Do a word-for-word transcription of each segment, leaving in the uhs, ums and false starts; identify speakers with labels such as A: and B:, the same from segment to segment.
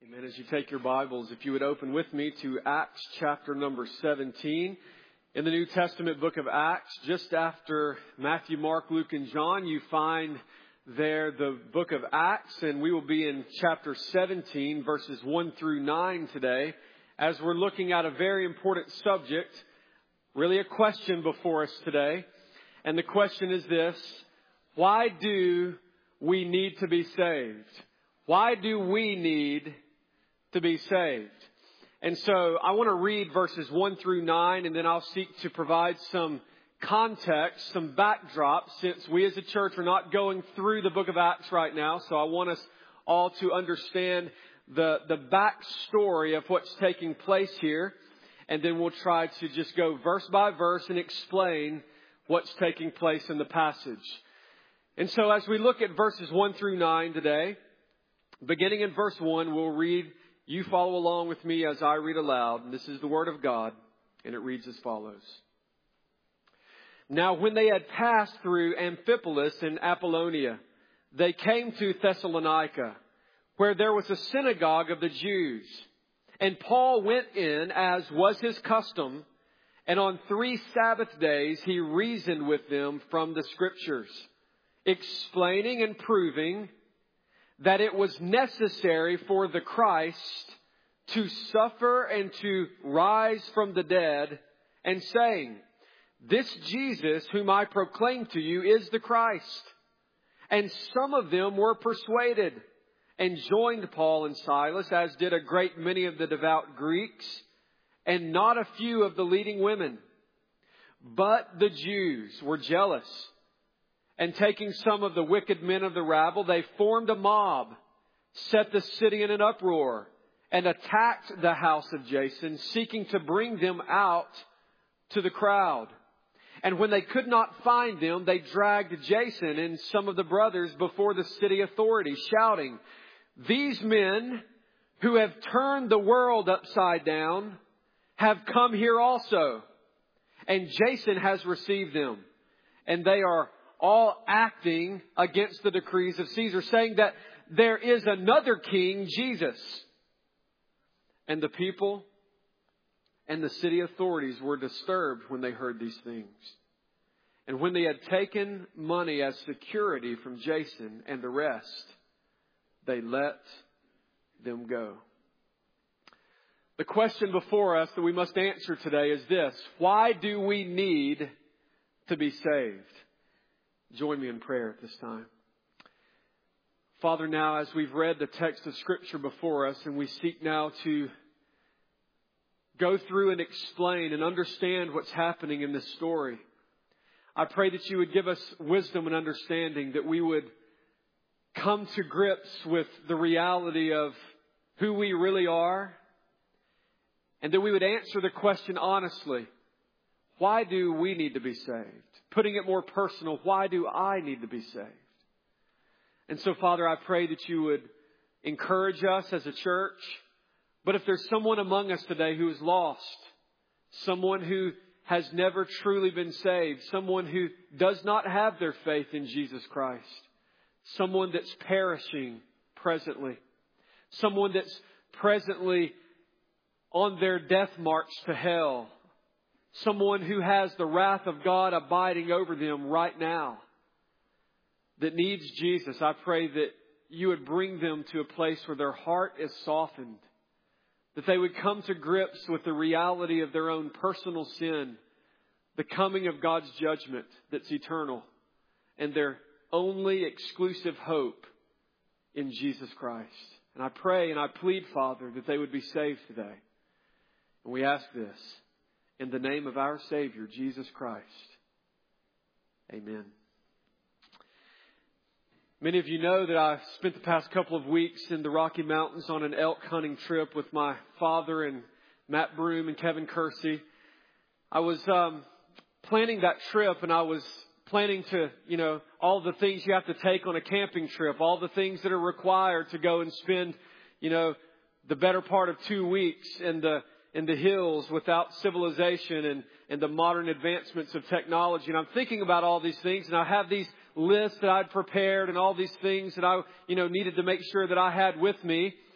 A: Amen. As you take your Bibles, if you would open with me to Acts chapter number seventeen. In the New Testament book of Acts, just after Matthew, Mark, Luke, and John, you find there the book of Acts, and we will be in chapter seventeen, verses one through nine today, as we're looking at a very important subject, really a question before us today. And the question is this: why do we need to be saved? Why do we need to be saved? And so I want to read verses one through nine, and then I'll seek to provide some context, some backdrop, since we as a church are not going through the book of Acts right now. So I want us all to understand the, the backstory of what's taking place here. And then we'll try to just go verse by verse and explain what's taking place in the passage. And so as we look at verses one through nine today, beginning in verse one, we'll read. You follow along with me as I read aloud. And this is the Word of God, and it reads as follows. Now, when they had passed through Amphipolis and Apollonia, they came to Thessalonica, where there was a synagogue of the Jews. And Paul went in, as was his custom, and on three Sabbath days he reasoned with them from the Scriptures, explaining and proving that it was necessary for the Christ to suffer and to rise from the dead, and saying, this Jesus whom I proclaim to you is the Christ. And some of them were persuaded and joined Paul and Silas, as did a great many of the devout Greeks, and not a few of the leading women. But the Jews were jealous. And taking some of the wicked men of the rabble, they formed a mob, set the city in an uproar, and attacked the house of Jason, seeking to bring them out to the crowd. And when they could not find them, they dragged Jason and some of the brothers before the city authorities, shouting, these men who have turned the world upside down have come here also. And Jason has received them, and they are all acting against the decrees of Caesar, saying that there is another king, Jesus. And the people and the city authorities were disturbed when they heard these things. And when they had taken money as security from Jason and the rest, they let them go. The question before us that we must answer today is this: why do we need to be saved? Join me in prayer at this time. Father, now as we've read the text of Scripture before us, and we seek now to go through and explain and understand what's happening in this story, I pray that you would give us wisdom and understanding, that we would come to grips with the reality of who we really are, and that we would answer the question honestly: why do we need to be saved? Putting it more personal, why do I need to be saved? And so, Father, I pray that you would encourage us as a church. But if there's someone among us today who is lost, someone who has never truly been saved, someone who does not have their faith in Jesus Christ, someone that's perishing presently, someone that's presently on their death march to hell, someone who has the wrath of God abiding over them right now, that needs Jesus, I pray that you would bring them to a place where their heart is softened, that they would come to grips with the reality of their own personal sin, the coming of God's judgment that's eternal, and their only exclusive hope in Jesus Christ. And I pray and I plead, Father, that they would be saved today. And we ask this in the name of our Savior, Jesus Christ. Amen. Many of you know that I spent the past couple of weeks in the Rocky Mountains on an elk hunting trip with my father and Matt Broom and Kevin Kersey. I was um, planning that trip, and I was planning to, you know, all the things you have to take on a camping trip, all the things that are required to go and spend, you know, the better part of two weeks in the in the hills without civilization and, and the modern advancements of technology. And I'm thinking about all these things, and I have these lists that I'd prepared and all these things that I, you know, needed to make sure that I had with me.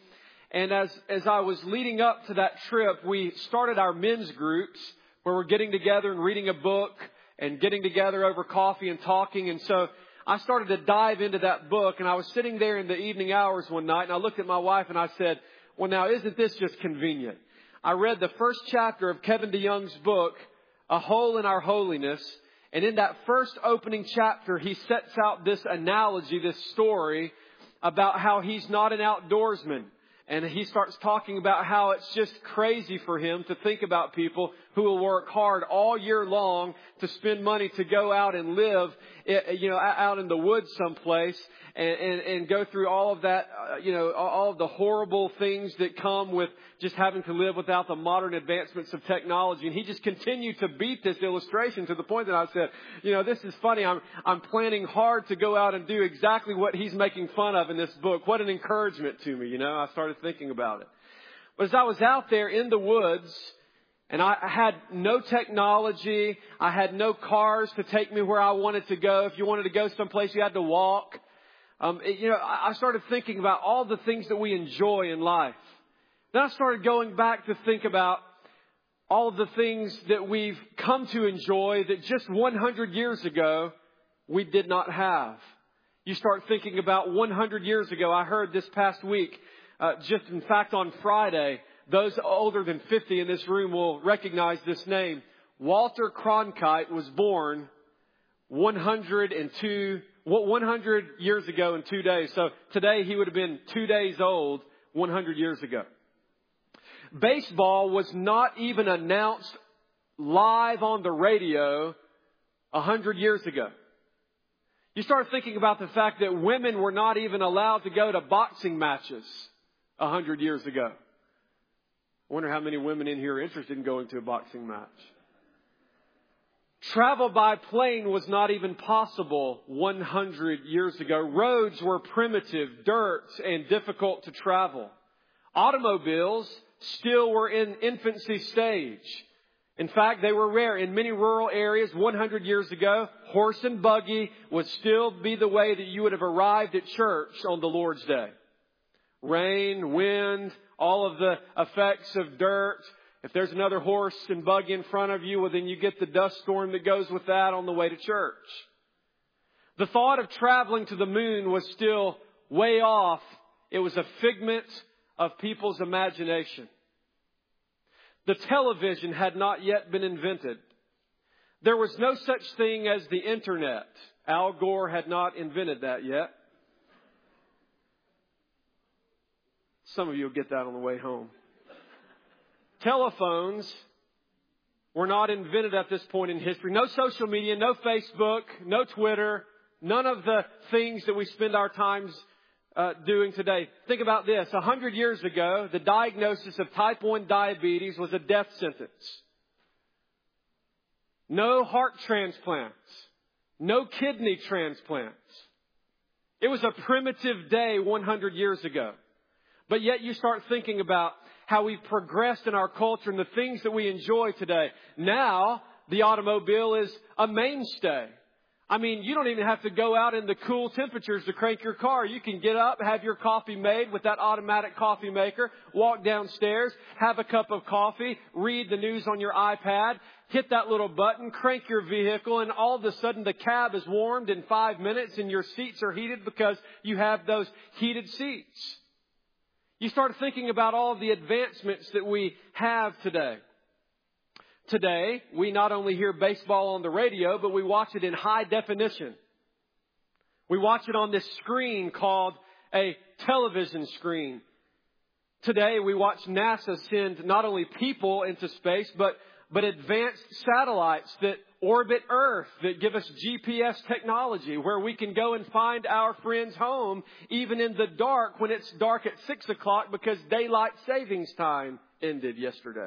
A: And as, as I was leading up to that trip, we started our men's groups where we're getting together and reading a book and getting together over coffee and talking. And so I started to dive into that book, and I was sitting there in the evening hours one night, and I looked at my wife and I said, well, now, isn't this just convenient? I read the first chapter of Kevin DeYoung's book, A Hole in Our Holiness. And in that first opening chapter, he sets out this analogy, this story about how he's not an outdoorsman. And he starts talking about how it's just crazy for him to think about people who will work hard all year long to spend money to go out and live, you know, out in the woods someplace and, and, and go through all of that, uh, you know, all of the horrible things that come with just having to live without the modern advancements of technology. And he just continued to beat this illustration to the point that I said, you know, this is funny. I'm, I'm planning hard to go out and do exactly what he's making fun of in this book. What an encouragement to me, you know. I started thinking about it. But as I was out there in the woods, and I had no technology, I had no cars to take me where I wanted to go. If you wanted to go someplace, you had to walk. Um, it, you know, I started thinking about all the things that we enjoy in life. Then I started going back to think about all of the things that we've come to enjoy that just one hundred years ago we did not have. You start thinking about one hundred years ago. I heard this past week, uh, just in fact on Friday, those older than fifty in this room will recognize this name. Walter Cronkite was born one hundred two, one hundred years ago in two days. So today he would have been two days old one hundred years ago. Baseball was not even announced live on the radio one hundred years ago. You start thinking about the fact that women were not even allowed to go to boxing matches one hundred years ago. I wonder how many women in here are interested in going to a boxing match. Travel by plane was not even possible one hundred years ago. Roads were primitive, dirt, and difficult to travel. Automobiles still were in infancy stage. In fact, they were rare. In many rural areas one hundred years ago, horse and buggy would still be the way that you would have arrived at church on the Lord's Day. Rain, wind, all of the effects of dirt. If there's another horse and buggy in front of you, well, then you get the dust storm that goes with that on the way to church. The thought of traveling to the moon was still way off. It was a figment of people's imagination. The television had not yet been invented. There was no such thing as the internet. Al Gore had not invented that yet. Some of you will get that on the way home. Telephones were not invented at this point in history. No social media, no Facebook, no Twitter, none of the things that we spend our times uh, doing today. Think about this. A hundred years ago, the diagnosis of type one diabetes was a death sentence. No heart transplants. No kidney transplants. It was a primitive day one hundred years ago. But yet you start thinking about how we've progressed in our culture and the things that we enjoy today. Now, the automobile is a mainstay. I mean, you don't even have to go out in the cool temperatures to crank your car. You can get up, have your coffee made with that automatic coffee maker, walk downstairs, have a cup of coffee, read the news on your iPad, hit that little button, crank your vehicle, and all of a sudden the cab is warmed in five minutes and your seats are heated because you have those heated seats. You start thinking about all of the advancements that we have today. Today, we not only hear baseball on the radio, but we watch it in high definition. We watch it on this screen called a television screen. Today, we watch NASA send not only people into space, but, but advanced satellites that orbit Earth, that give us G P S technology, where we can go and find our friends home, even in the dark when it's dark at six o'clock because daylight savings time ended yesterday.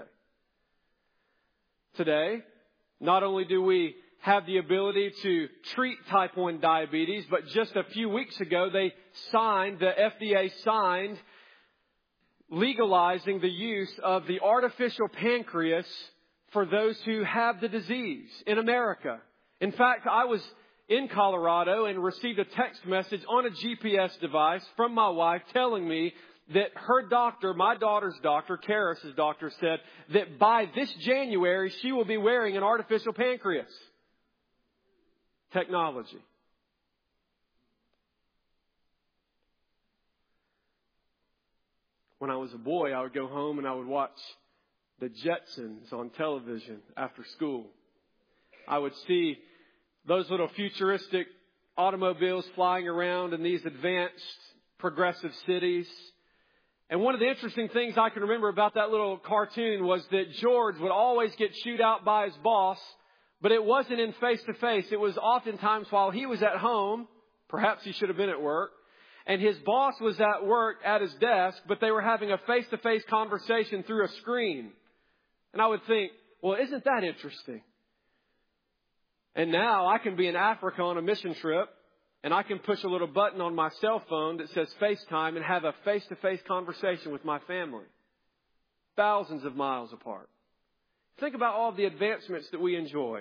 A: Today, not only do we have the ability to treat type one diabetes, but just a few weeks ago, they signed, the F D A signed, legalizing the use of the artificial pancreas for those who have the disease in America. In fact, I was in Colorado and received a text message on a G P S device from my wife telling me that her doctor, my daughter's doctor, Karis's doctor, said that by this January she will be wearing an artificial pancreas. Technology. When I was a boy, I would go home and I would watch the Jetsons on television after school. I would see those little futuristic automobiles flying around in these advanced, progressive cities. And one of the interesting things I can remember about that little cartoon was that George would always get chewed out by his boss, but it wasn't in face-to-face. It was oftentimes while he was at home, perhaps he should have been at work, and his boss was at work at his desk, but they were having a face-to-face conversation through a screen. And I would think, well, isn't that interesting? And now I can be in Africa on a mission trip, and I can push a little button on my cell phone that says FaceTime and have a face-to-face conversation with my family. Thousands of miles apart. Think about all the advancements that we enjoy.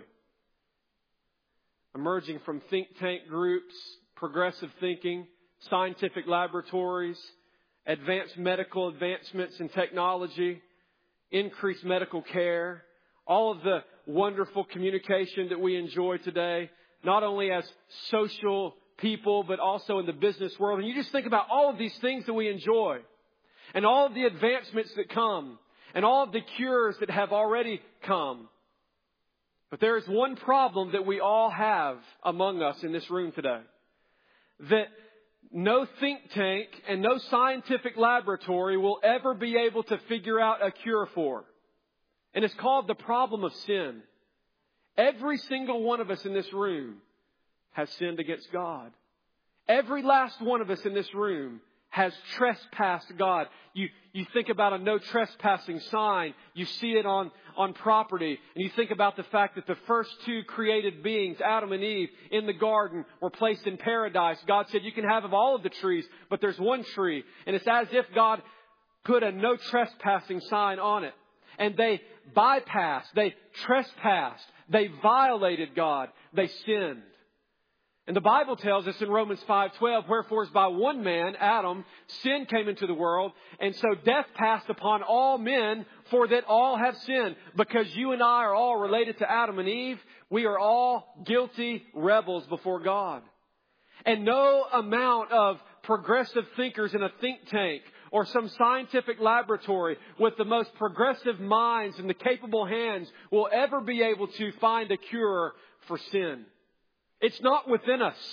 A: Emerging from think tank groups, progressive thinking, scientific laboratories, advanced medical advancements in technology, increased medical care, all of the wonderful communication that we enjoy today, not only as social people, but also in the business world. And you just think about all of these things that we enjoy and all of the advancements that come and all of the cures that have already come. But there is one problem that we all have among us in this room today, that no think tank and no scientific laboratory will ever be able to figure out a cure for. And it's called the problem of sin. Every single one of us in this room has sinned against God. Every last one of us in this room has trespassed God. You, you think about a no trespassing sign. You see it on, on property. And you think about the fact that the first two created beings, Adam and Eve, in the garden were placed in paradise. God said you can have of all of the trees, but there's one tree. And it's as if God put a no trespassing sign on it. And they bypassed, they trespassed, they violated God, they sinned. And the Bible tells us in Romans five twelve, wherefore by one man, Adam, sin came into the world, and so death passed upon all men, for that all have sinned. Because you and I are all related to Adam and Eve, we are all guilty rebels before God. And no amount of progressive thinkers in a think tank or some scientific laboratory with the most progressive minds and the capable hands will ever be able to find a cure for sin. It's not within us.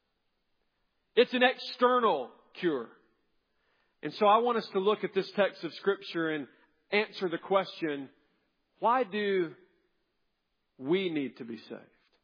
A: It's an external cure. And so I want us to look at this text of Scripture and answer the question, why do we need to be saved?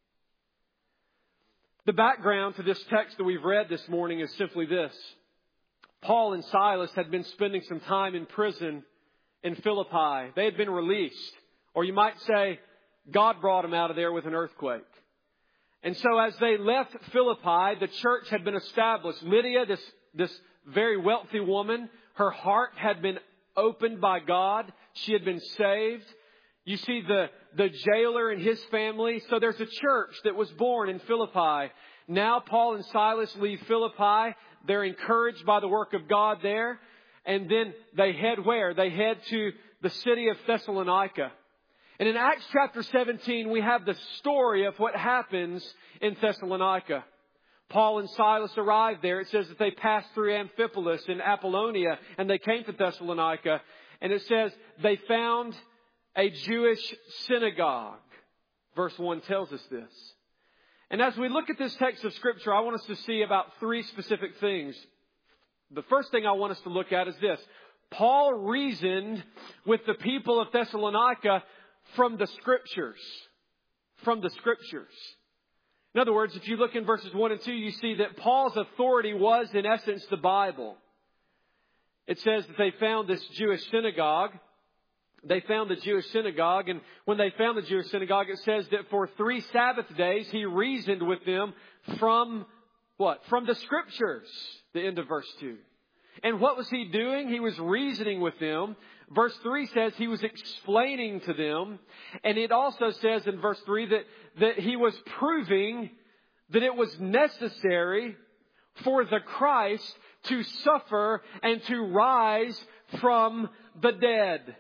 A: The background to this text that we've read this morning is simply this. Paul and Silas had been spending some time in prison in Philippi. They had been released. Or you might say, God brought them out of there with an earthquake. And so as they left Philippi, the church had been established. Lydia, this, this very wealthy woman, her heart had been opened by God. She had been saved. You see the, the jailer and his family. So there's a church that was born in Philippi. Now Paul and Silas leave Philippi. They're encouraged by the work of God there. And then they head where? They head to the city of Thessalonica. And in Acts chapter seventeen, we have the story of what happens in Thessalonica. Paul and Silas arrived there. It says that they passed through Amphipolis and Apollonia, and they came to Thessalonica. And it says they found a Jewish synagogue. Verse one tells us this. And as we look at this text of Scripture, I want us to see about three specific things. The first thing I want us to look at is this. Paul reasoned with the people of Thessalonica from the Scriptures. From the Scriptures. In other words, if you look in verses one and two, you see that Paul's authority was, in essence, the Bible. It says that they found this Jewish synagogue. They found the Jewish synagogue, and when they found the Jewish synagogue, it says that for three Sabbath days, he reasoned with them from what? From the Scriptures. The end of verse two. And what was he doing? He was reasoning with them. Verse three says he was explaining to them. And it also says in verse three that, that he was proving that it was necessary for the Christ to suffer, and to rise from the dead.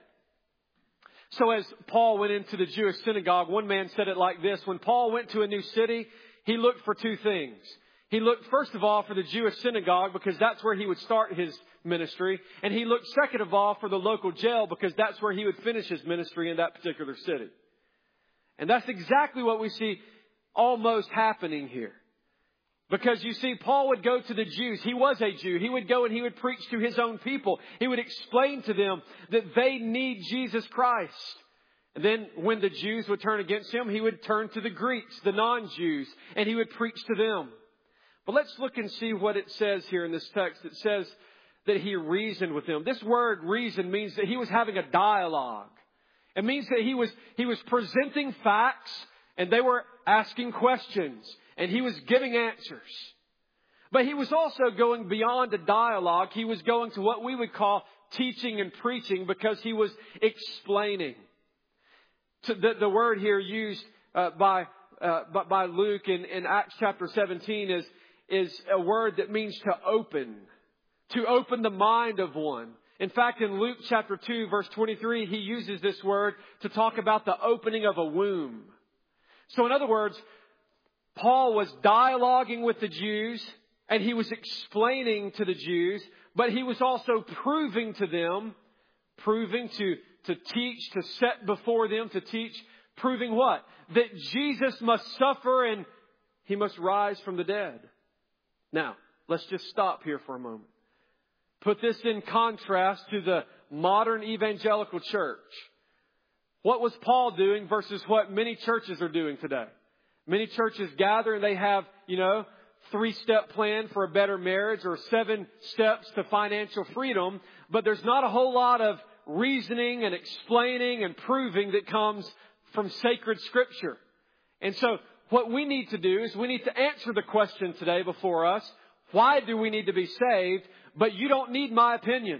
A: So as Paul went into the Jewish synagogue, one man said it like this: when Paul went to a new city, he looked for two things. He looked, first of all, for the Jewish synagogue, because that's where he would start his ministry. And he looked, second of all, for the local jail, because that's where he would finish his ministry in that particular city. And that's exactly what we see almost happening here. Because you see, Paul would go to the Jews. He was a Jew. He would go and he would preach to his own people. He would explain to them that they need Jesus Christ. And then when the Jews would turn against him, he would turn to the Greeks, the non-Jews, and he would preach to them. But let's look and see what it says here in this text. It says that he reasoned with them. This word reason means that he was having a dialogue. It means that he was, he was presenting facts and they were asking questions. And he was giving answers. But he was also going beyond a dialogue. He was going to what we would call teaching and preaching, because he was explaining. So the, the word here used uh, by, uh, by Luke in, in Acts chapter seventeen is, is a word that means to open. To open the mind of one. In fact, in Luke chapter two, verse twenty-three, he uses this word to talk about the opening of a womb. So in other words, Paul was dialoguing with the Jews, and he was explaining to the Jews, but he was also proving to them, proving to, to teach, to set before them to teach, proving what? That Jesus must suffer and he must rise from the dead. Now, let's just stop here for a moment. Put this in contrast to the modern evangelical church. What was Paul doing versus what many churches are doing today? Many churches gather and they have, you know, three-step plan for a better marriage or seven steps to financial freedom. But there's not a whole lot of reasoning and explaining and proving that comes from sacred Scripture. And so what we need to do is we need to answer the question today before us: why do we need to be saved? But you don't need my opinion.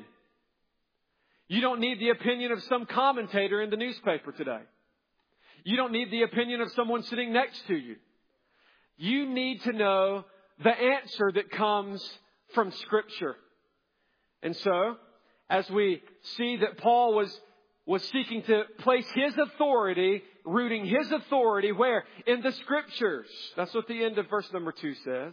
A: You don't need the opinion of some commentator in the newspaper today. You don't need the opinion of someone sitting next to you. You need to know the answer that comes from Scripture. And so, as we see that Paul was, was seeking to place his authority, rooting his authority where? In the Scriptures. That's what the end of verse number two says.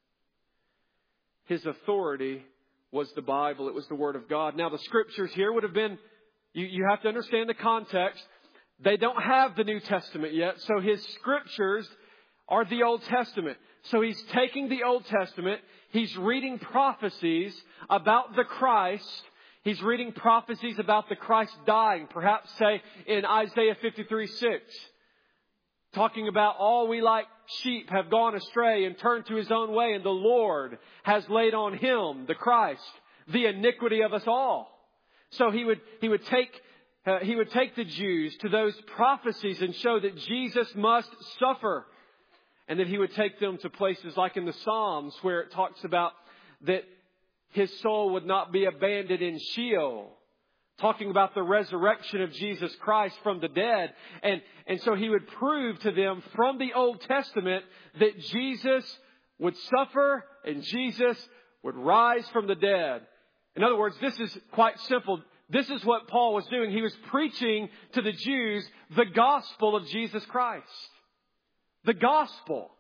A: His authority was the Bible. It was the Word of God. Now, the Scriptures here would have been, you, you have to understand the context. They don't have the New Testament yet, so his Scriptures are the Old Testament. So he's taking the Old Testament, he's reading prophecies about the Christ, he's reading prophecies about the Christ dying, perhaps say in Isaiah fifty-three six, talking about all we like sheep have gone astray and turned to his own way, and the Lord has laid on him, the Christ, the iniquity of us all. So he would, he would take Uh, he would take the Jews to those prophecies and show that Jesus must suffer. And that he would take them to places like in the Psalms where it talks about that his soul would not be abandoned in Sheol. Talking about the resurrection of Jesus Christ from the dead. And, and so he would prove to them from the Old Testament that Jesus would suffer and Jesus would rise from the dead. In other words, this is quite simple. This is what Paul was doing. He was preaching to the Jews the gospel of Jesus Christ. The gospel.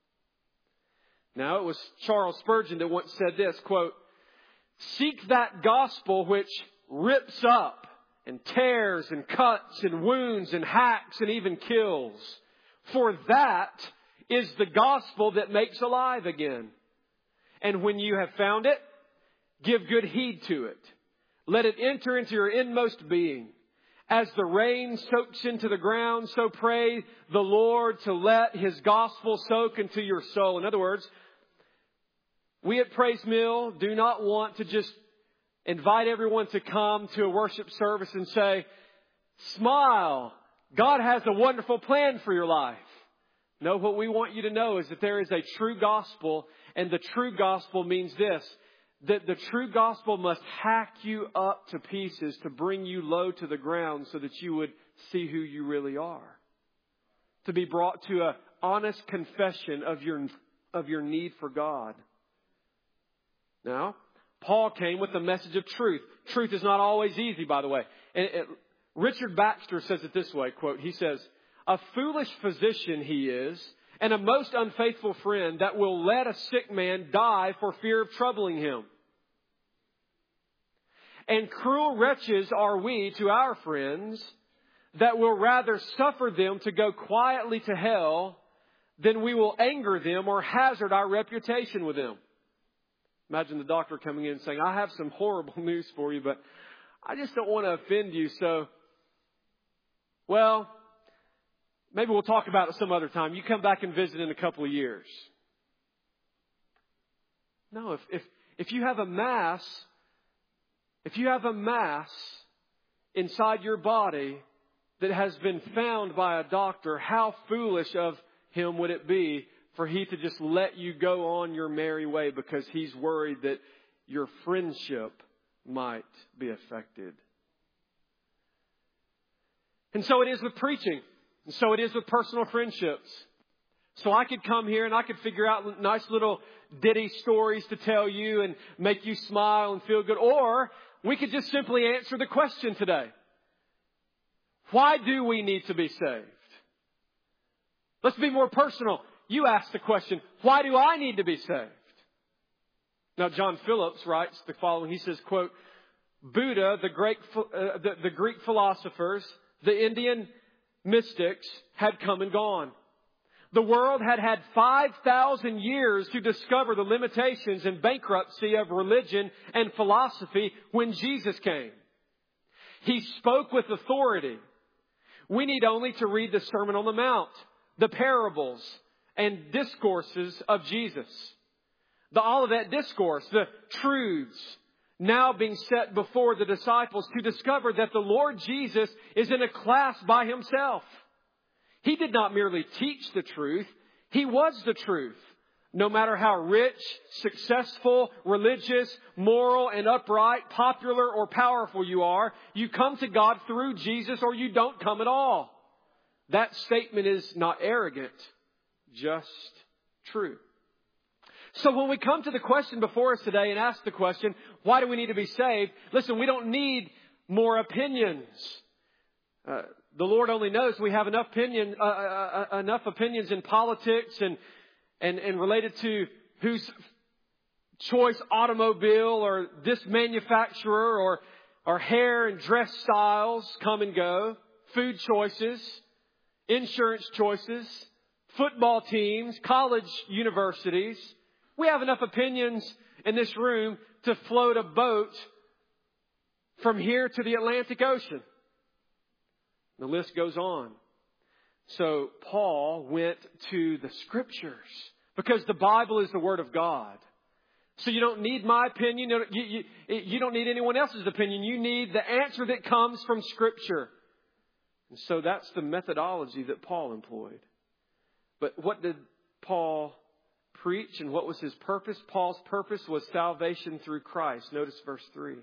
A: Now, it was Charles Spurgeon that once said this, quote, "Seek that gospel which rips up and tears and cuts and wounds and hacks and even kills. For that is the gospel that makes alive again. And when you have found it, give good heed to it. Let it enter into your inmost being. As the rain soaks into the ground, so pray the Lord to let His gospel soak into your soul." In other words, we at Praise Mill do not want to just invite everyone to come to a worship service and say, "Smile, God has a wonderful plan for your life." No, what we want you to know is that there is a true gospel, and the true gospel means this: that the true gospel must hack you up to pieces to bring you low to the ground so that you would see who you really are. To be brought to an honest confession of your, of your need for God. Now, Paul came with the message of truth. Truth is not always easy, by the way. And it, Richard Baxter says it this way, quote, he says, "A foolish physician he is, and a most unfaithful friend that will let a sick man die for fear of troubling him. And cruel wretches are we to our friends that will rather suffer them to go quietly to hell than we will anger them or hazard our reputation with them." Imagine the doctor coming in and saying, "I have some horrible news for you, but I just don't want to offend you. So, well, maybe we'll talk about it some other time. You come back and visit in a couple of years." No, if, if, if you have a mass, if you have a mass inside your body that has been found by a doctor, how foolish of him would it be for he to just let you go on your merry way because he's worried that your friendship might be affected. And so it is with preaching. And so it is with personal friendships. So I could come here and I could figure out nice little ditty stories to tell you and make you smile and feel good. Or we could just simply answer the question today. Why do we need to be saved? Let's be more personal. You ask the question, why do I need to be saved? Now, John Phillips writes the following. He says, quote, "Buddha, the Greek, uh, the, the Greek philosophers, the Indian mystics had come and gone. The world had had five thousand years to discover the limitations and bankruptcy of religion and philosophy when Jesus came. He spoke with authority. We need only to read the Sermon on the Mount, the parables and discourses of Jesus. The Olivet Discourse, the truths now being set before the disciples to discover that the Lord Jesus is in a class by himself. He did not merely teach the truth. He was the truth. No matter how rich, successful, religious, moral, and upright, popular, or powerful you are, you come to God through Jesus or you don't come at all." That statement is not arrogant, just true. So when we come to the question before us today and ask the question, why do we need to be saved? Listen, we don't need more opinions. Uh, the Lord only knows we have enough opinion, uh, uh, uh, enough opinions in politics and, and, and related to whose choice automobile or this manufacturer or, or hair and dress styles come and go, food choices, insurance choices, football teams, college universities. We have enough opinions in this room to float a boat from here to the Atlantic Ocean. The list goes on. So Paul went to the Scriptures because the Bible is the Word of God. So you don't need my opinion. You, you, you don't need anyone else's opinion. You need the answer that comes from Scripture. And so that's the methodology that Paul employed. But what did Paul preach and what was his purpose? Paul's purpose was salvation through Christ. Notice verse three.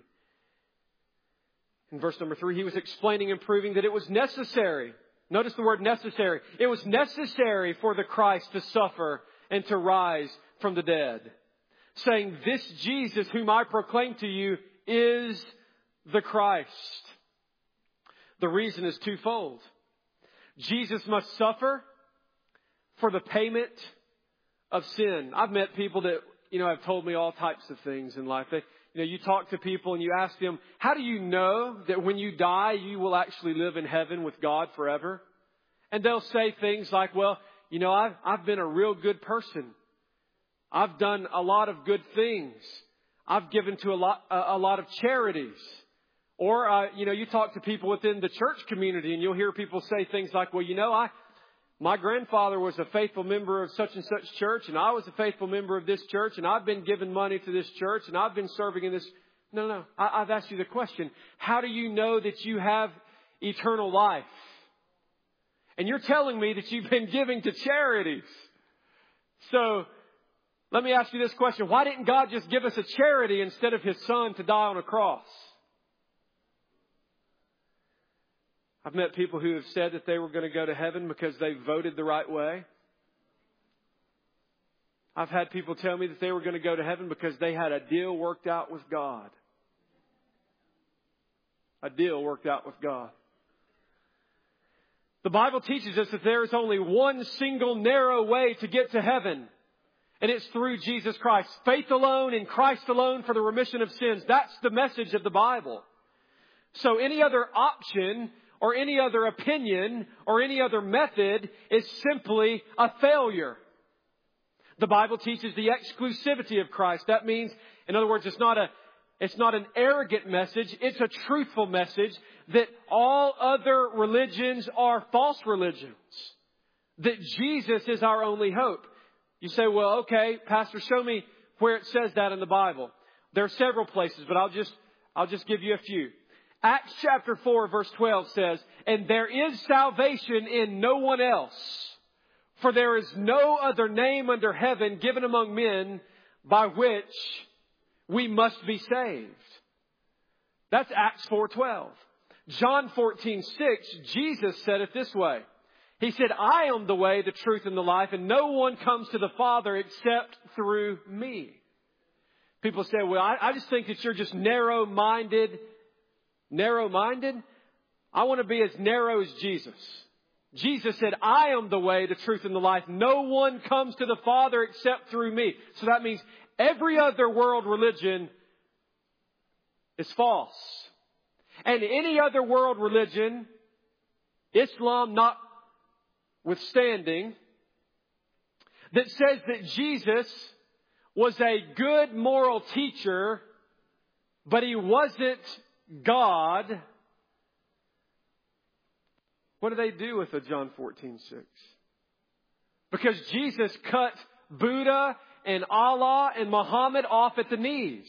A: In verse number three, he was explaining and proving that it was necessary. Notice the word necessary. It was necessary for the Christ to suffer and to rise from the dead. Saying, "This Jesus whom I proclaim to you is the Christ." The reason is twofold. Jesus must suffer for the payment of sin. I've met people that, you know, have told me all types of things in life. They, you know, you talk to people and you ask them, how do you know that when you die, you will actually live in heaven with God forever? And they'll say things like, well, you know, I've, I've been a real good person. I've done a lot of good things. I've given to a lot, a, a lot of charities. Or, uh, you know, you talk to people within the church community and you'll hear people say things like, well, you know, I, my grandfather was a faithful member of such and such church, and I was a faithful member of this church, and I've been giving money to this church, and I've been serving in this. No, no, I, I've asked you the question. How do you know that you have eternal life? And you're telling me that you've been giving to charities. So let me ask you this question. Why didn't God just give us a charity instead of His Son to die on a cross? I've met people who have said that they were going to go to heaven because they voted the right way. I've had people tell me that they were going to go to heaven because they had a deal worked out with God. A deal worked out with God. The Bible teaches us that there is only one single narrow way to get to heaven. And it's through Jesus Christ. Faith alone in Christ alone for the remission of sins. That's the message of the Bible. So any other option or any other opinion or any other method is simply a failure. The Bible teaches the exclusivity of Christ. That means, in other words, it's not a It's not an arrogant message. It's a truthful message that all other religions are false religions. That Jesus is our only hope. You say, well, okay, Pastor, show me where it says that in the Bible. There are several places, but I'll just, I'll just give you a few. Acts chapter four, verse twelve says, and there is salvation in no one else, for there is no other name under heaven given among men by which we must be saved. That's Acts four twelve. John fourteen six, Jesus said it this way. He said, I am the way, the truth, and the life, and no one comes to the Father except through me. People say, well, I, I just think that you're just narrow-minded. Narrow-minded? I want to be as narrow as Jesus. Jesus said, I am the way, the truth, and the life. No one comes to the Father except through me. So that means every other world religion is false. And any other world religion, Islam notwithstanding, that says that Jesus was a good moral teacher, but he wasn't God. What do they do with a John fourteen six? Because Jesus cut Buddha and Allah and Muhammad off at the knees.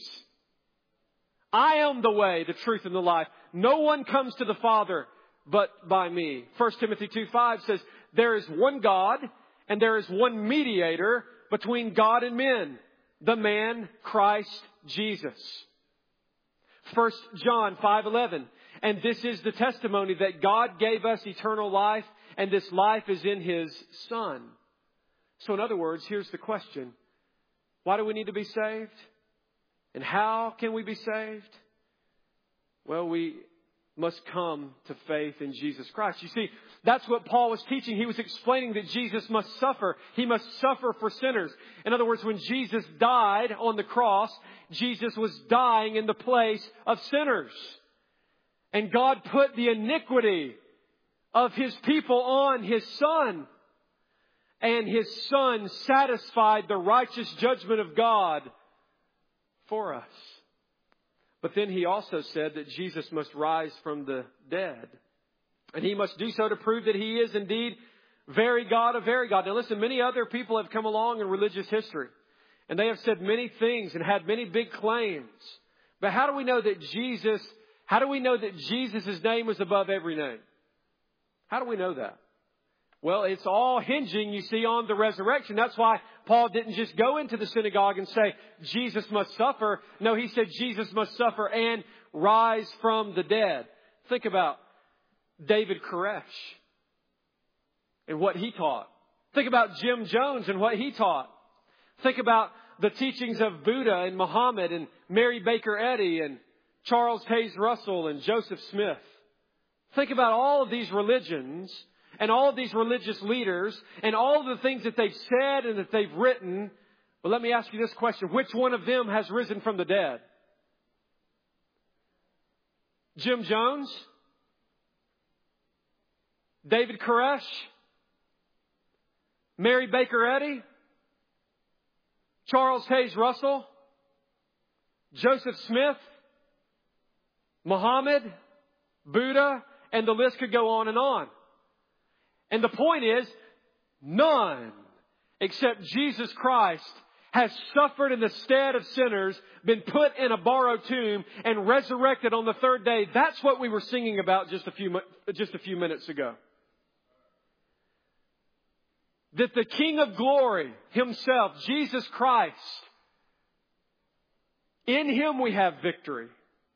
A: I am the way, the truth, and the life. No one comes to the Father but by me. First Timothy two five says, there is one God and there is one mediator between God and men, the man Christ Jesus. First John five eleven, and this is the testimony that God gave us eternal life, and this life is in His Son. So in other words, here's the question. Why do we need to be saved? And how can we be saved? Well, we must come to faith in Jesus Christ. You see, that's what Paul was teaching. He was explaining that Jesus must suffer. He must suffer for sinners. In other words, when Jesus died on the cross, Jesus was dying in the place of sinners. And God put the iniquity of His people on His Son. And His Son satisfied the righteous judgment of God for us. But then He also said that Jesus must rise from the dead. And He must do so to prove that He is indeed very God of very God. Now listen, many other people have come along in religious history. And they have said many things and had many big claims. But how do we know that Jesus, how do we know that Jesus' name is above every name? How do we know that? Well, it's all hinging, you see, on the resurrection. That's why Paul didn't just go into the synagogue and say, Jesus must suffer. No, he said Jesus must suffer and rise from the dead. Think about David Koresh and what he taught. Think about Jim Jones and what he taught. Think about the teachings of Buddha and Muhammad and Mary Baker Eddy and Charles Hayes Russell and Joseph Smith. Think about all of these religions and all of these religious leaders and all of the things that they've said and that they've written. But let me ask you this question. Which one of them has risen from the dead? Jim Jones? David Koresh? Mary Baker Eddy? Charles Hayes Russell? Joseph Smith? Muhammad? Buddha? And the list could go on and on. And the point is, none except Jesus Christ has suffered in the stead of sinners, been put in a borrowed tomb, and resurrected on the third day. That's what we were singing about just a few, just a few minutes ago. That the King of Glory Himself, Jesus Christ, in Him we have victory.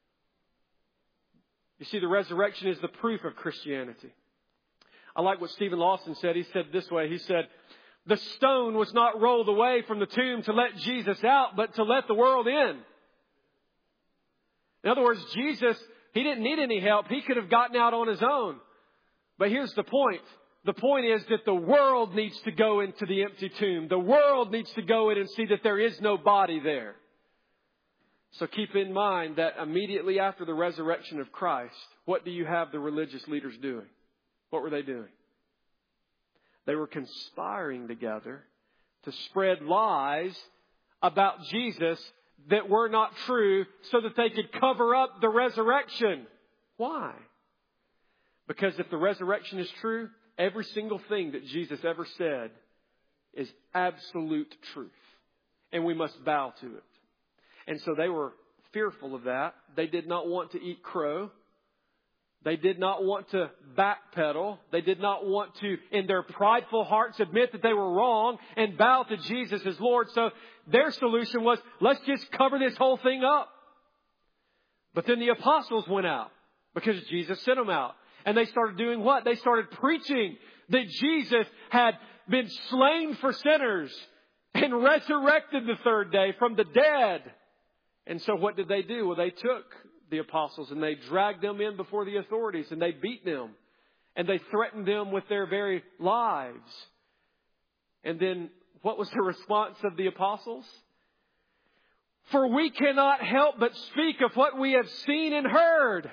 A: You see, the resurrection is the proof of Christianity. I like what Stephen Lawson said. He said this way. He said, the stone was not rolled away from the tomb to let Jesus out, but to let the world in. In other words, Jesus, He didn't need any help. He could have gotten out on His own. But here's the point. The point is that the world needs to go into the empty tomb. The world needs to go in and see that there is no body there. So keep in mind that immediately after the resurrection of Christ, what do you have the religious leaders doing? What were they doing? They were conspiring together to spread lies about Jesus that were not true so that they could cover up the resurrection. Why? Because if the resurrection is true, every single thing that Jesus ever said is absolute truth. And we must bow to it. And so they were fearful of that. They did not want to eat crow. They did not want to backpedal. They did not want to, in their prideful hearts, admit that they were wrong and bow to Jesus as Lord. So their solution was, let's just cover this whole thing up. But then the apostles went out because Jesus sent them out. And they started doing what? They started preaching that Jesus had been slain for sinners and resurrected the third day from the dead. And so what did they do? Well, they took the apostles and they dragged them in before the authorities and they beat them. And they threatened them with their very lives. And then what was the response of the apostles? For we cannot help but speak of what we have seen and heard.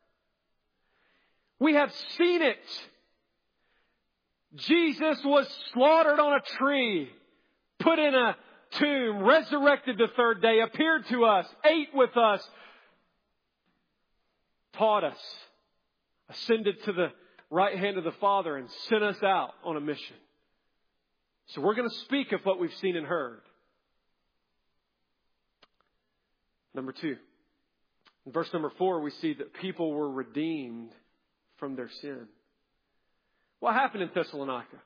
A: We have seen it. Jesus was slaughtered on a tree, put in a tomb, resurrected the third day, appeared to us, ate with us, taught us, ascended to the right hand of the Father and sent us out on a mission. So we're going to speak of what we've seen and heard. Number two. In verse number four, we see that people were redeemed from their sin. What happened in Thessalonica?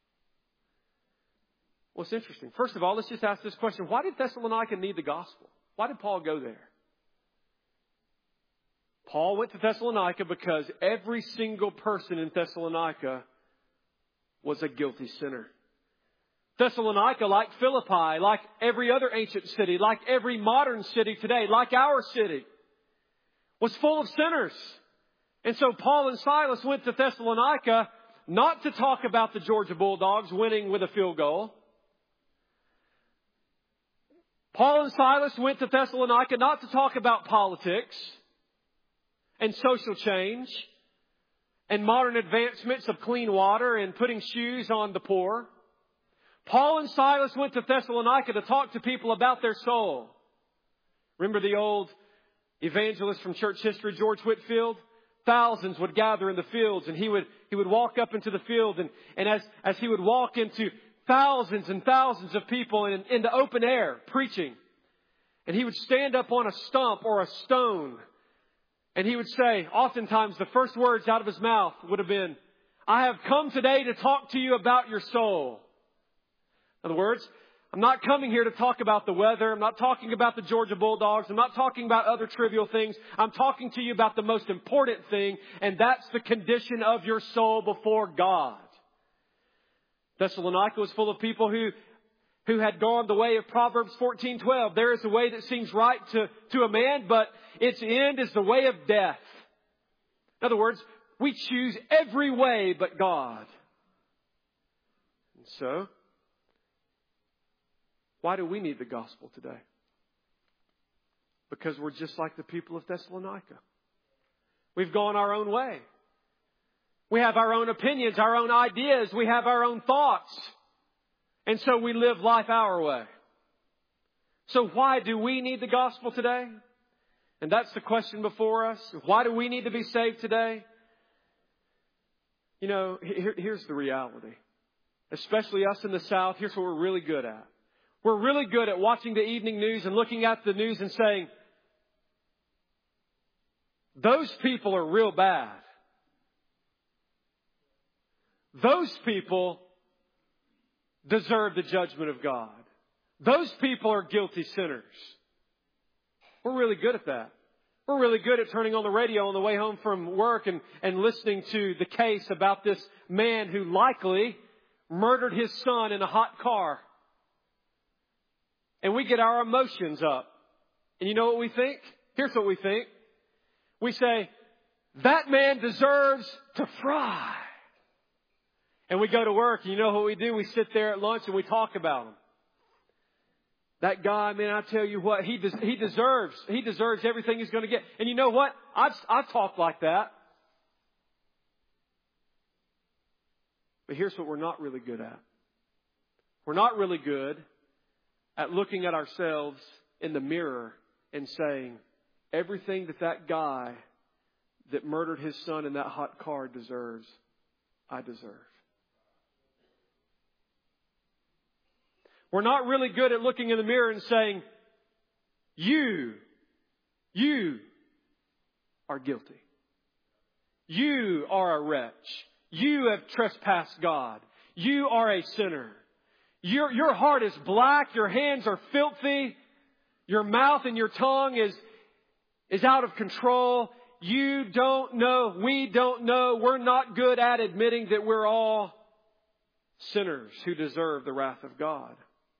A: Well, it's interesting. First of all, let's just ask this question. Why did Thessalonica need the gospel? Why did Paul go there? Paul went to Thessalonica because every single person in Thessalonica was a guilty sinner. Thessalonica, like Philippi, like every other ancient city, like every modern city today, like our city, was full of sinners. And so Paul and Silas went to Thessalonica not to talk about the Georgia Bulldogs winning with a field goal. Paul and Silas went to Thessalonica not to talk about politics and social change and modern advancements of clean water and putting shoes on the poor. Paul and Silas went to Thessalonica to talk to people about their soul. Remember the old evangelist from church history, George Whitefield? Thousands would gather in the fields and he would, he would walk up into the field and, and as, as he would walk into thousands and thousands of people in, in the open air preaching, and he would stand up on a stump or a stone and he would say, oftentimes the first words out of his mouth would have been, I have come today to talk to you about your soul. In other words, I'm not coming here to talk about the weather. I'm not talking about the Georgia Bulldogs. I'm not talking about other trivial things. I'm talking to you about the most important thing, and that's the condition of your soul before God. Thessalonica was full of people who, who had gone the way of Proverbs fourteen twelve. There is a way that seems right to, to a man, but its end is the way of death. In other words, we choose every way but God. And so, why do we need the gospel today? Because we're just like the people of Thessalonica. We've gone our own way. We have our own opinions, our own ideas. We have our own thoughts. And so we live life our way. So why do we need the gospel today? And that's the question before us. Why do we need to be saved today? You know, here, here's the reality. Especially us in the South, here's what we're really good at. We're really good at watching the evening news and looking at the news and saying, those people are real bad. Those people deserve the judgment of God. Those people are guilty sinners. We're really good at that. We're really good at turning on the radio on the way home from work and, and listening to the case about this man who likely murdered his son in a hot car. And we get our emotions up. And you know what we think? Here's what we think. We say, that man deserves to fry. And we go to work, and you know what we do? We sit there at lunch and we talk about him. That guy, man, I tell you what, he des- he deserves, he deserves everything he's going to get. And you know what? I've, I've talked like that. But here's what we're not really good at. We're not really good at looking at ourselves in the mirror and saying, everything that that guy that murdered his son in that hot car deserves, I deserve. We're not really good at looking in the mirror and saying, you, you are guilty. You are a wretch. You have trespassed God. You are a sinner. Your, your heart is black. Your hands are filthy. Your mouth and your tongue is, is out of control. You don't know. We don't know. We're not good at admitting that we're all sinners who deserve the wrath of God.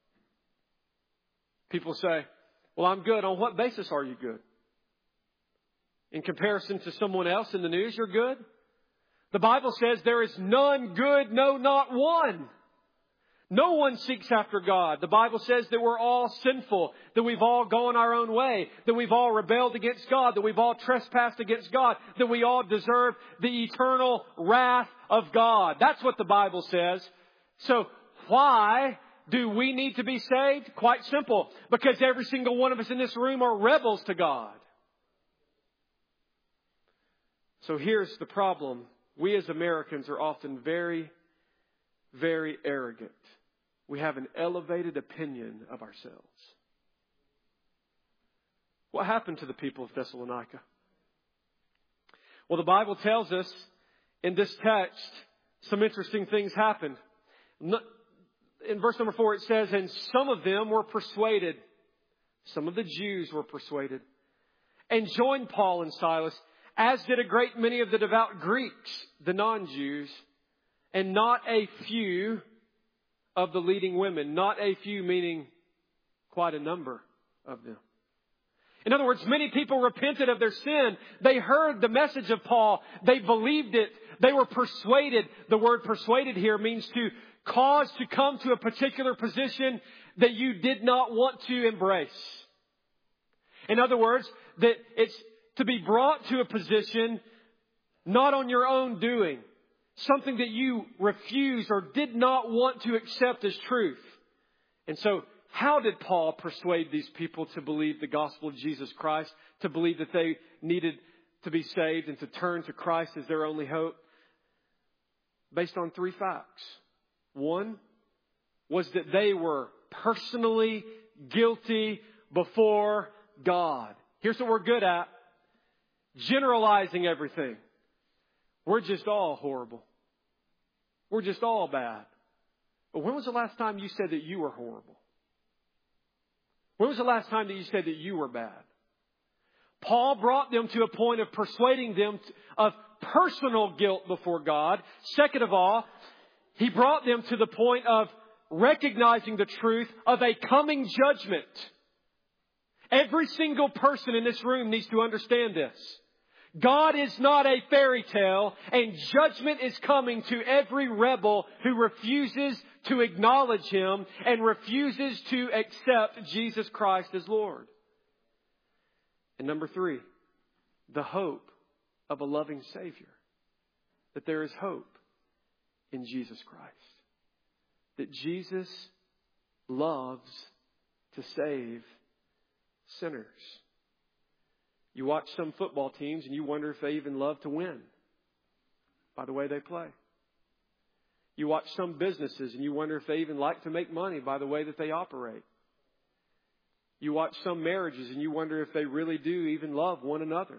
A: People say, well, I'm good. On what basis are you good? In comparison to someone else in the news, you're good? The Bible says there is none good, no, not one. No one seeks after God. The Bible says that we're all sinful, that we've all gone our own way, that we've all rebelled against God, that we've all trespassed against God, that we all deserve the eternal wrath of God. That's what the Bible says. So why do we need to be saved? Quite simple. Because every single one of us in this room are rebels to God. So here's the problem. We as Americans are often very, very arrogant. We have an elevated opinion of ourselves. What happened to the people of Thessalonica? Well, the Bible tells us in this text some interesting things happened. In verse number four, it says, and some of them were persuaded. Some of the Jews were persuaded and joined Paul and Silas, as did a great many of the devout Greeks, the non-Jews, and not a few of the leading women. Not a few meaning quite a number of them. In other words, many people repented of their sin. They heard the message of Paul. They believed it. They were persuaded. The word persuaded here means to cause to come to a particular position that you did not want to embrace. In other words, that it's to be brought to a position not on your own doing. Something that you refused or did not want to accept as truth. And so, how did Paul persuade these people to believe the gospel of Jesus Christ? To believe that they needed to be saved and to turn to Christ as their only hope? Based on three facts. One was that they were personally guilty before God. Here's what we're good at. Generalizing everything. We're just all horrible. We're just all bad. But when was the last time you said that you were horrible? When was the last time that you said that you were bad? Paul brought them to a point of persuading them of personal guilt before God. Second of all, he brought them to the point of recognizing the truth of a coming judgment. Every single person in this room needs to understand this. God is not a fairy tale, and judgment is coming to every rebel who refuses to acknowledge Him and refuses to accept Jesus Christ as Lord. And number three, the hope of a loving Savior. That there is hope in Jesus Christ. That Jesus loves to save sinners. You watch some football teams and you wonder if they even love to win by the way they play. You watch some businesses and you wonder if they even like to make money by the way that they operate. You watch some marriages and you wonder if they really do even love one another.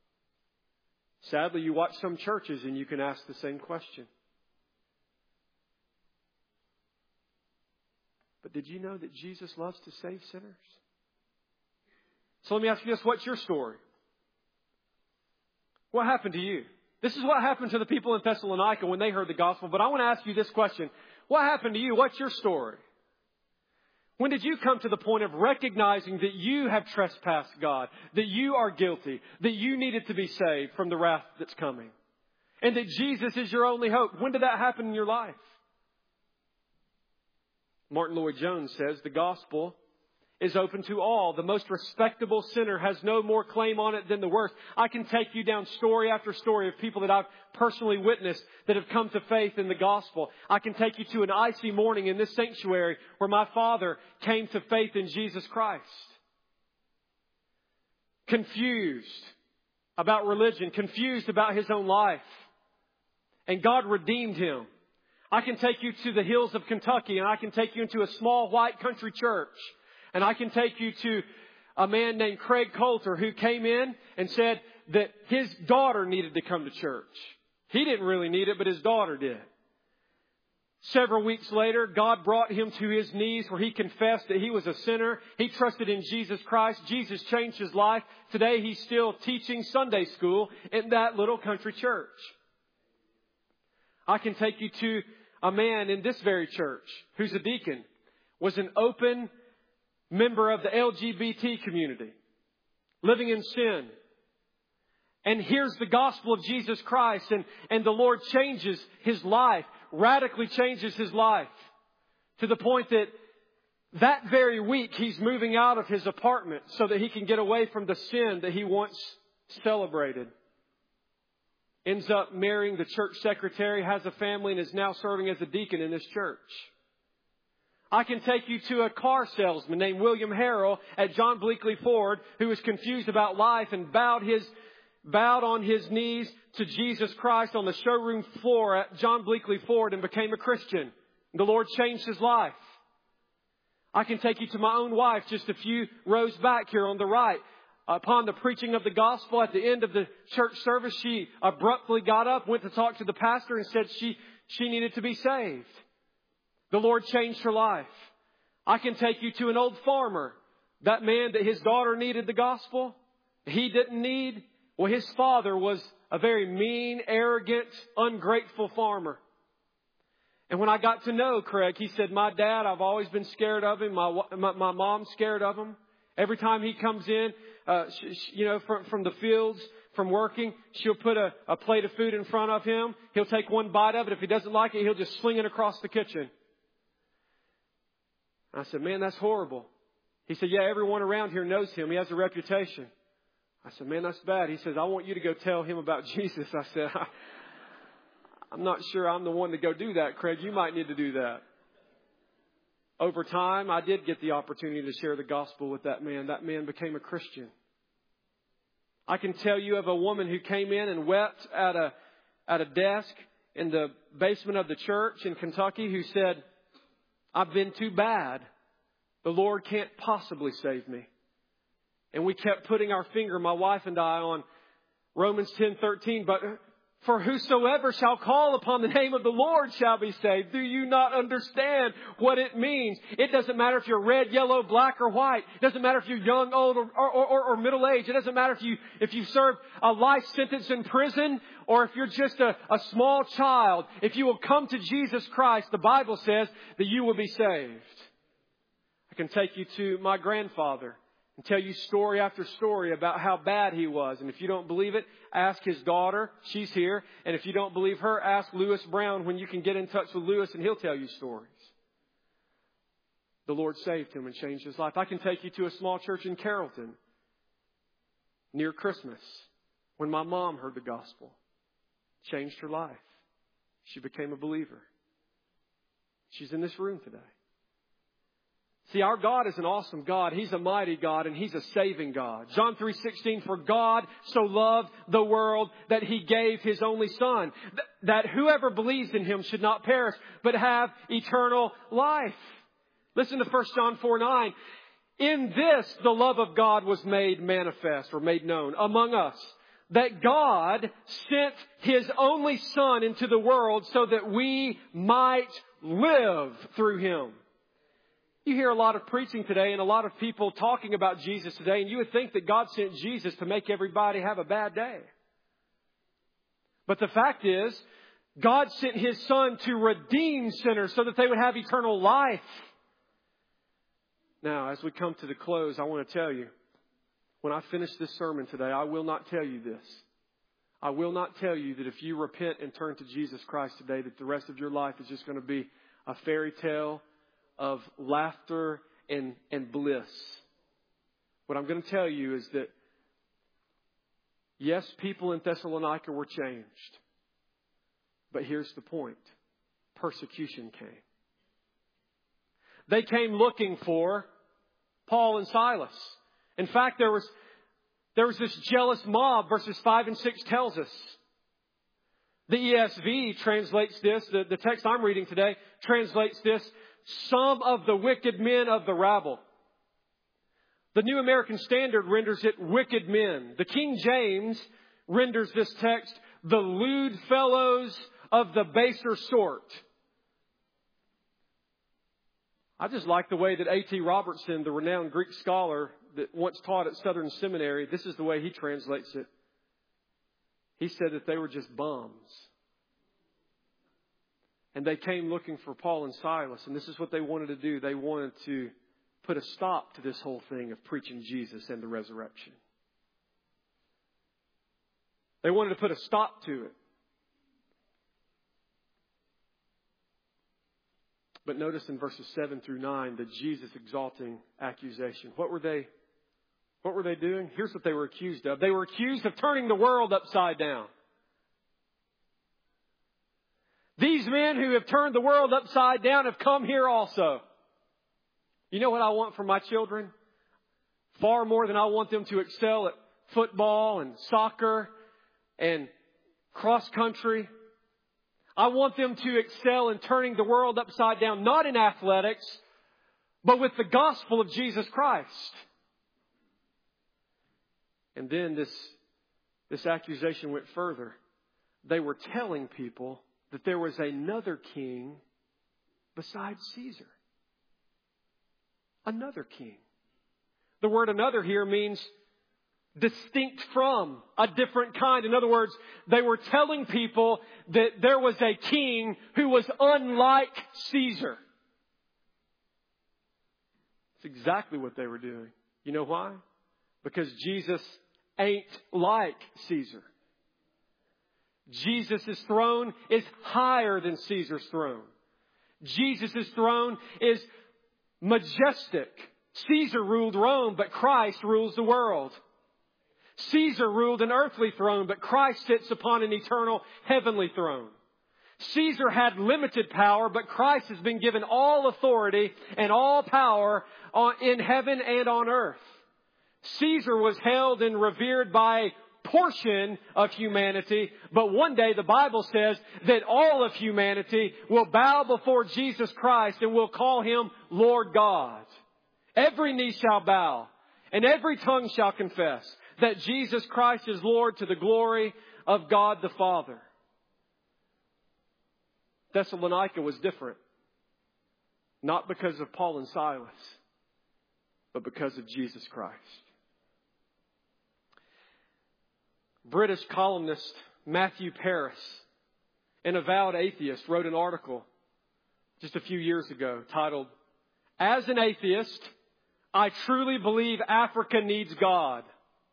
A: Sadly, you watch some churches and you can ask the same question. But did you know that Jesus loves to save sinners? So let me ask you this, what's your story? What happened to you? This is what happened to the people in Thessalonica when they heard the gospel. But I want to ask you this question. What happened to you? What's your story? When did you come to the point of recognizing that you have trespassed God, that you are guilty, that you needed to be saved from the wrath that's coming, and that Jesus is your only hope? When did that happen in your life? Martin Lloyd-Jones says the gospel is open to all. The most respectable sinner has no more claim on it than the worst. I can take you down story after story of people that I've personally witnessed that have come to faith in the gospel. I can take you to an icy morning in this sanctuary where my father came to faith in Jesus Christ. Confused about religion, confused about his own life. And God redeemed him. I can take you to the hills of Kentucky, and I can take you into a small white country church. And I can take you to a man named Craig Coulter who came in and said that his daughter needed to come to church. He didn't really need it, but his daughter did. Several weeks later, God brought him to his knees where he confessed that he was a sinner. He trusted in Jesus Christ. Jesus changed his life. Today, he's still teaching Sunday school in that little country church. I can take you to a man in this very church who's a deacon, was an open member of the L G B T community, living in sin, and hears the gospel of Jesus Christ, and, and the Lord changes his life, radically changes his life, to the point that that very week he's moving out of his apartment so that he can get away from the sin that he once celebrated. Ends up marrying the church secretary, has a family, and is now serving as a deacon in this church. I can take you to a car salesman named William Harrell at John Bleakley Ford, who was confused about life and bowed his bowed on his knees to Jesus Christ on the showroom floor at John Bleakley Ford and became a Christian. The Lord changed his life. I can take you to my own wife just a few rows back here on the right. Upon the preaching of the gospel at the end of the church service, she abruptly got up, went to talk to the pastor, and said she, she needed to be saved. The Lord changed her life. I can take you to an old farmer. That man that his daughter needed the gospel, he didn't need. Well, his father was a very mean, arrogant, ungrateful farmer. And when I got to know Craig, he said, my dad, I've always been scared of him. My, my, my mom's scared of him. Every time he comes in, uh, sh- sh- you know, from, from the fields, from working, she'll put a, a plate of food in front of him. He'll take one bite of it. If he doesn't like it, he'll just sling it across the kitchen. I said, man, that's horrible. He said, yeah, everyone around here knows him. He has a reputation. I said, man, that's bad. He says, I want you to go tell him about Jesus. I said, I, I'm not sure I'm the one to go do that, Craig. You might need to do that. Over time, I did get the opportunity to share the gospel with that man. That man became a Christian. I can tell you of a woman who came in and wept at a, at a desk in the basement of the church in Kentucky who said, I've been too bad. The Lord can't possibly save me. And we kept putting our finger, my wife and I, on Romans ten thirteen. But for whosoever shall call upon the name of the Lord shall be saved. Do you not understand what it means? It doesn't matter if you're red, yellow, black, or white. It doesn't matter if you're young, old, or, or, or, or middle age. It doesn't matter if you if you serve a life sentence in prison or if you're just a, a small child. If you will come to Jesus Christ, the Bible says that you will be saved. I can take you to my grandfather and tell you story after story about how bad he was. And if you don't believe it, ask his daughter. She's here. And if you don't believe her, ask Lewis Brown when you can get in touch with Lewis and he'll tell you stories. The Lord saved him and changed his life. I can take you to a small church in Carrollton near Christmas when my mom heard the gospel. Changed her life. She became a believer. She's in this room today. See, our God is an awesome God. He's a mighty God and He's a saving God. John three sixteen, for God so loved the world that He gave His only Son, th- that whoever believes in Him should not perish, but have eternal life. Listen to First John four nine. In this, the love of God was made manifest or made known among us, that God sent His only Son into the world so that we might live through Him. You hear a lot of preaching today and a lot of people talking about Jesus today, and you would think that God sent Jesus to make everybody have a bad day. But the fact is, God sent His Son to redeem sinners so that they would have eternal life. Now, as we come to the close, I want to tell you, when I finish this sermon today, I will not tell you this. I will not tell you that if you repent and turn to Jesus Christ today, that the rest of your life is just going to be a fairy tale of laughter and, and bliss. What I'm going to tell you is that, yes, people in Thessalonica were changed. But here's the point. Persecution came. They came looking for Paul and Silas. In fact, there was, there was this jealous mob, verses five and six tells us. The E S V translates this, the, the text I'm reading today translates this, some of the wicked men of the rabble. The New American Standard renders it wicked men. The King James renders this text, the lewd fellows of the baser sort. I just like the way that A T Robertson, the renowned Greek scholar that once taught at Southern Seminary, this is the way he translates it. He said that they were just bums. And they came looking for Paul and Silas. And this is what they wanted to do. They wanted to put a stop to this whole thing of preaching Jesus and the resurrection. They wanted to put a stop to it. But notice in verses seven through nine, the Jesus exalting accusation. What were they, what were they doing? Here's what they were accused of. They were accused of turning the world upside down. These men who have turned the world upside down have come here also. You know what I want for my children? Far more than I want them to excel at football and soccer and cross country. I want them to excel in turning the world upside down, not in athletics, but with the gospel of Jesus Christ. And then this, this accusation went further. They were telling people that there was another king besides Caesar. Another king. The word another here means distinct from, a different kind. In other words, they were telling people that there was a king who was unlike Caesar. It's exactly what they were doing. You know why? Because Jesus ain't like Caesar. Jesus' throne is higher than Caesar's throne. Jesus' throne is majestic. Caesar ruled Rome, but Christ rules the world. Caesar ruled an earthly throne, but Christ sits upon an eternal heavenly throne. Caesar had limited power, but Christ has been given all authority and all power on, in heaven and on earth. Caesar was held and revered by a portion of humanity, but one day the Bible says that all of humanity will bow before Jesus Christ and will call Him Lord God. Every knee shall bow and every tongue shall confess that Jesus Christ is Lord to the glory of God the Father. Thessalonica was different. Not because of Paul and Silas, but because of Jesus Christ. British columnist Matthew Paris, an avowed atheist, wrote an article just a few years ago titled, "As an atheist, I truly believe Africa needs God."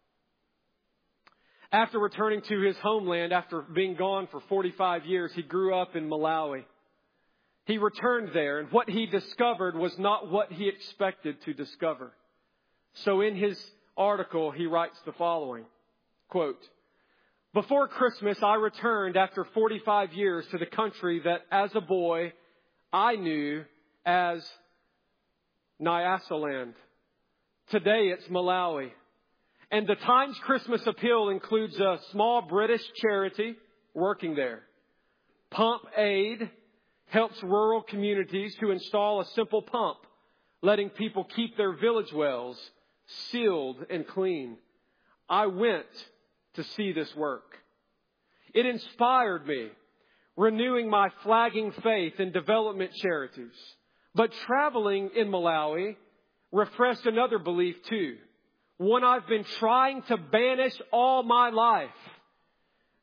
A: After returning to his homeland, after being gone for forty-five years, he grew up in Malawi. He returned there, and what he discovered was not what he expected to discover. So in his article, he writes the following, quote, "Before Christmas, I returned after forty-five years to the country that as a boy I knew as Nyasaland. Today it's Malawi. And the Times Christmas Appeal includes a small British charity working there. Pump Aid helps rural communities to install a simple pump, letting people keep their village wells sealed and clean. I went to see this work. It inspired me, renewing my flagging faith in development charities. But traveling in Malawi refreshed another belief too. One I've been trying to banish all my life.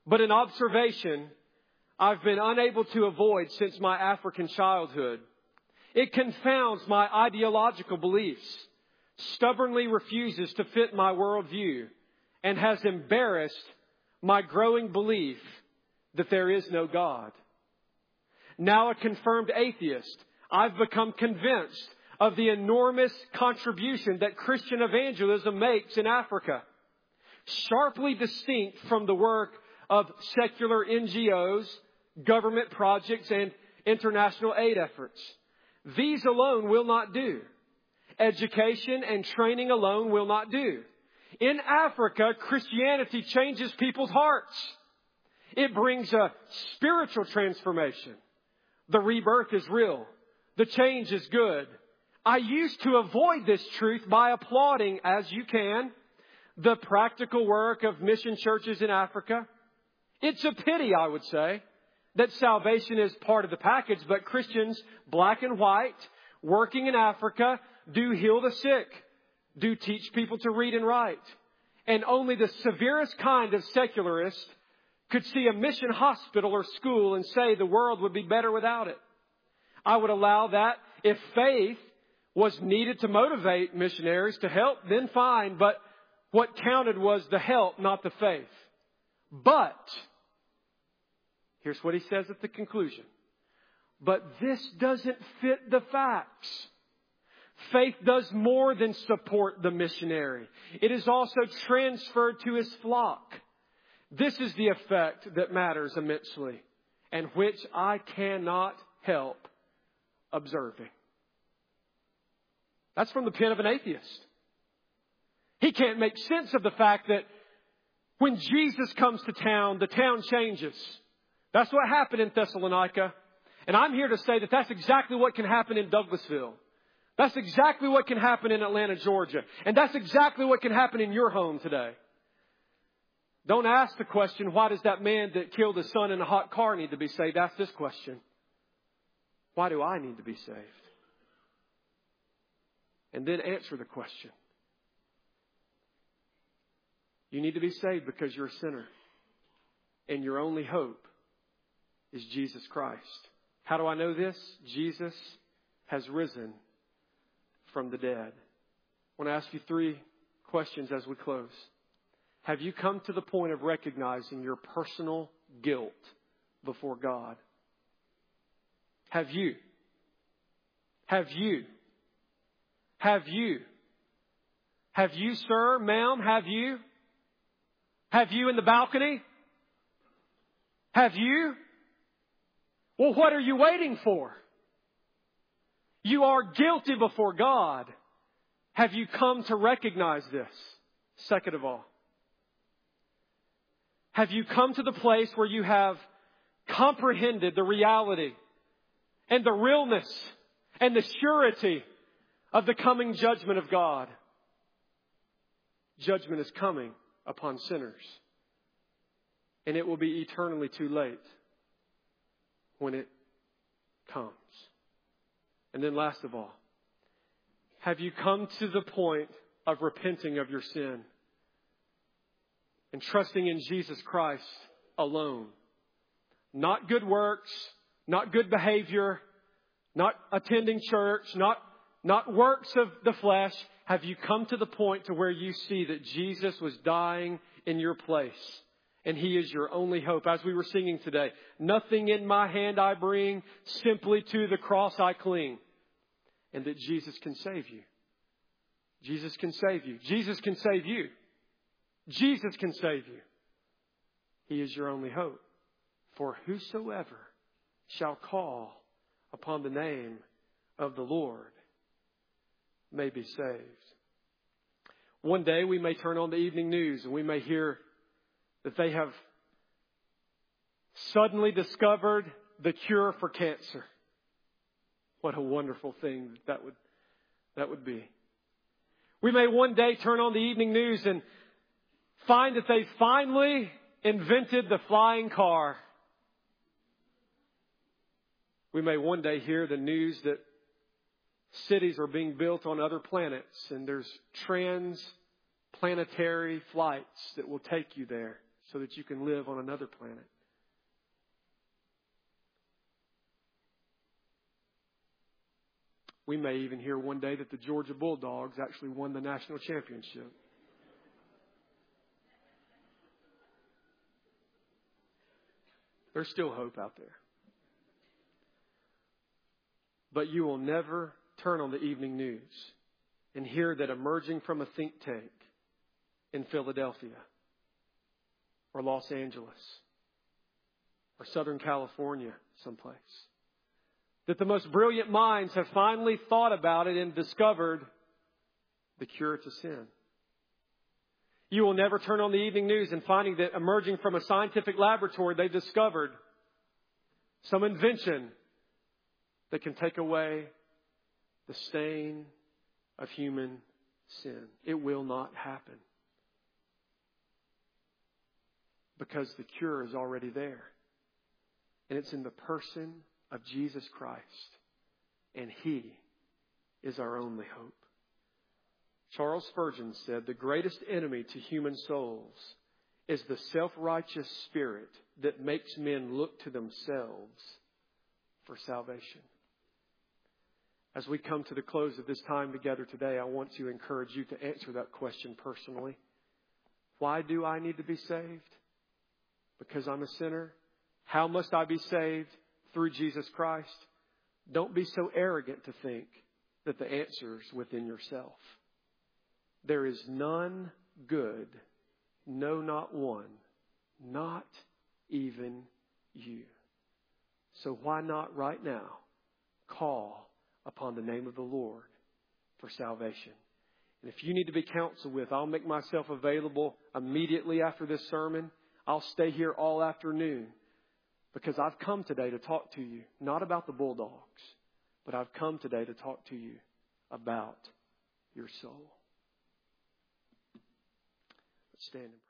A: but an observation I've been unable to avoid since my African childhood. It confounds my ideological beliefs, stubbornly refuses to fit my worldview, and has embarrassed my growing belief that there is no God. Now a confirmed atheist, I've become convinced of the enormous contribution that Christian evangelism makes in Africa, sharply distinct from the work of secular N G Os, government projects, and international aid efforts. These alone will not do. Education and training alone will not do. In Africa, Christianity changes people's hearts. It brings a spiritual transformation. The rebirth is real. The change is good. I used to avoid this truth by applauding, as you can, the practical work of mission churches in Africa. It's a pity, I would say, that salvation is part of the package, but Christians, black and white, working in Africa, do heal the sick, do teach people to read and write. And only the severest kind of secularist could see a mission hospital or school and say the world would be better without it. I would allow that. If faith was needed to motivate missionaries to help, then fine. But what counted was the help, not the faith. But, here's what he says at the conclusion. But this doesn't fit the facts. Faith does more than support the missionary. It is also transferred to his flock. This is the effect that matters immensely, and which I cannot help observing. That's from the pen of an atheist. He can't make sense of the fact that when Jesus comes to town, the town changes. That's what happened in Thessalonica. And I'm here to say that that's exactly what can happen in Douglasville. That's exactly what can happen in Atlanta, Georgia. And that's exactly what can happen in your home today. Don't ask the question, why does that man that killed his son in a hot car need to be saved? Ask this question. Why do I need to be saved? And then answer the question. You need to be saved because you're a sinner. And your only hope is Jesus Christ. How do I know this? Jesus has risen from the dead. I want to ask you three questions as we close. Have you come to the point of recognizing your personal guilt before God? Have you? Have you? Have you? Have you, sir, ma'am? Have you? Have you in the balcony? Have you? Well, what are you waiting for? You are guilty before God. Have you come to recognize this? Second of all, have you come to the place where you have comprehended the reality and the realness and the surety of the coming judgment of God? Judgment is coming upon sinners, and it will be eternally too late when it comes. And then last of all, have you come to the point of repenting of your sin and trusting in Jesus Christ alone? Not good works, not good behavior, not attending church, not, not works of the flesh. Have you come to the point to where you see that Jesus was dying in your place and He is your only hope? As we were singing today, nothing in my hand I bring, simply to the cross I cling. And that Jesus can save you. Jesus can save you. Jesus can save you. Jesus can save you. He is your only hope. For whosoever shall call upon the name of the Lord may be saved. One day we may turn on the evening news and we may hear that they have suddenly discovered the cure for cancer. What a wonderful thing that would, that would be. We may one day turn on the evening news and find that they finally invented the flying car. We may one day hear the news that cities are being built on other planets and there's transplanetary flights that will take you there so that you can live on another planet. We may even hear one day that the Georgia Bulldogs actually won the national championship. There's still hope out there. But you will never turn on the evening news and hear that emerging from a think tank in Philadelphia or Los Angeles or Southern California someplace, that the most brilliant minds have finally thought about it and discovered the cure to sin. You will never turn on the evening news and finding that emerging from a scientific laboratory, they've discovered some invention that can take away the stain of human sin. It will not happen. Because the cure is already there. And it's in the person of Jesus Christ. And He is our only hope. Charles Spurgeon said, the greatest enemy to human souls is the self-righteous spirit that makes men look to themselves for salvation. As we come to the close of this time together today, I want to encourage you to answer that question personally. Why do I need to be saved? Because I'm a sinner. How must I be saved? Through Jesus Christ. Don't be so arrogant to think that the answer is within yourself. There is none good, no, not one, not even you. So why not right now call upon the name of the Lord for salvation? And if you need to be counseled with, I'll make myself available immediately after this sermon. I'll stay here all afternoon because I've come today to talk to you, not about the Bulldogs, but I've come today to talk to you about your soul. Let's stand and pray.